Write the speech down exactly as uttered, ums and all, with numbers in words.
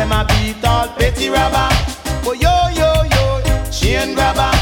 them a beat all petty robber. Oh yo yo yo, chain grabber.